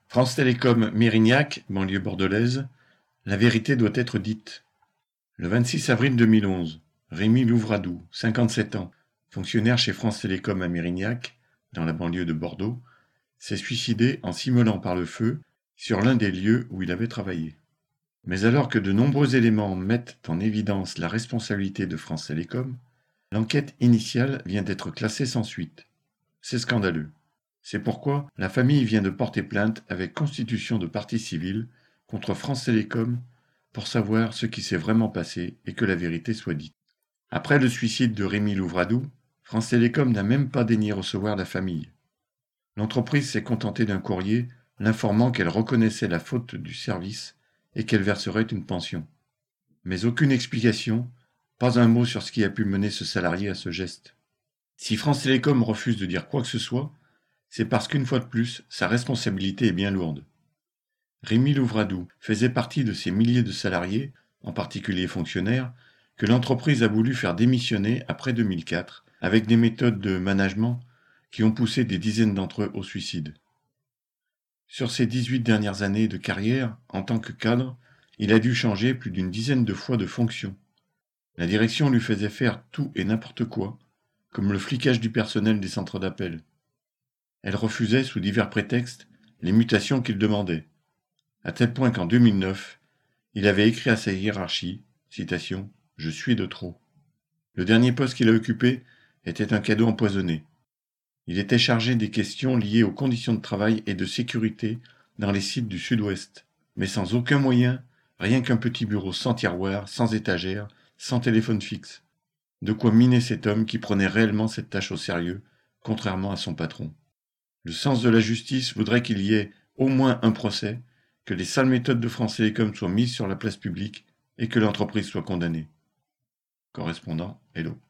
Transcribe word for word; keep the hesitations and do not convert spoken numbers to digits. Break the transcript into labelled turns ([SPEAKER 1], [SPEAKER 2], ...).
[SPEAKER 1] France Télécom Mérignac, banlieue bordelaise, la vérité doit être dite. Le vingt-six avril deux mille onze, Rémi Louvradou, cinquante-sept ans, fonctionnaire chez France Télécom à Mérignac, dans la banlieue de Bordeaux, s'est suicidé en s'immolant par le feu sur l'un des lieux où il avait travaillé. Mais alors que de nombreux éléments mettent en évidence la responsabilité de France Télécom, l'enquête initiale vient d'être classée sans suite. C'est scandaleux. C'est pourquoi la famille vient de porter plainte avec constitution de partie civile contre France Télécom pour savoir ce qui s'est vraiment passé et que la vérité soit dite. Après le suicide de Rémi Louvradou, France Télécom n'a même pas daigné recevoir la famille. L'entreprise s'est contentée d'un courrier l'informant qu'elle reconnaissait la faute du service et qu'elle verserait une pension. Mais aucune explication, pas un mot sur ce qui a pu mener ce salarié à ce geste. Si France Télécom refuse de dire quoi que ce soit, c'est parce qu'une fois de plus, sa responsabilité est bien lourde. Rémi Louvradou faisait partie de ces milliers de salariés, en particulier fonctionnaires, que l'entreprise a voulu faire démissionner après deux mille quatre, avec des méthodes de management qui ont poussé des dizaines d'entre eux au suicide. Sur ses dix-huit dernières années de carrière, en tant que cadre, il a dû changer plus d'une dizaine de fois de fonction. La direction lui faisait faire tout et n'importe quoi, comme le flicage du personnel des centres d'appel. Elle refusait, sous divers prétextes, les mutations qu'il demandait, à tel point qu'en deux mille neuf, il avait écrit à sa hiérarchie, citation, « Je suis de trop ». Le dernier poste qu'il a occupé était un cadeau empoisonné. Il était chargé des questions liées aux conditions de travail et de sécurité dans les sites du Sud-Ouest, mais sans aucun moyen, rien qu'un petit bureau sans tiroir, sans étagère, sans téléphone fixe. De quoi miner cet homme qui prenait réellement cette tâche au sérieux, contrairement à son patron. Le sens de la justice voudrait qu'il y ait au moins un procès, que les sales méthodes de France Télécom soient mises sur la place publique et que l'entreprise soit condamnée. Correspondant, Hello.